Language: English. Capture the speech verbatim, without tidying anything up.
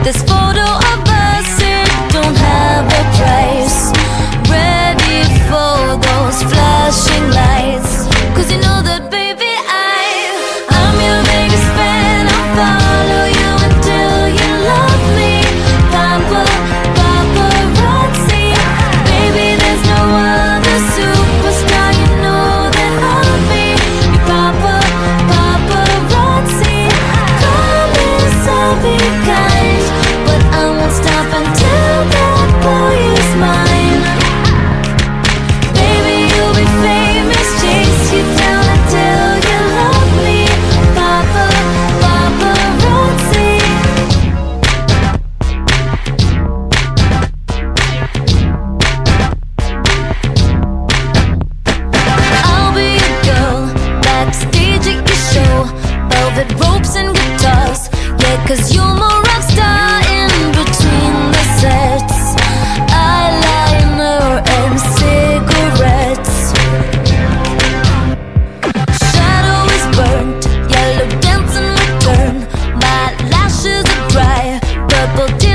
This photo of us, it don't have a price. Ready for those flashing lights, 'cause you know that baby I, I'm your biggest fan. I'll follow you until you love me. Papa, paparazzi, baby there's no other superstar. You know that I'll be your papa, paparazzi. Promise I'll be kind, but I won't stop until that boy is mine. Baby you'll be famous, chase you down until you love me. Papa, paparazzi. I'll be a girl backstage at your show, velvet ropes and guitars. Yeah, 'cause you're my rock star in between the sets. Eyeliner and cigarettes. Shadow is burnt, yellow dancing return. My lashes are dry, purple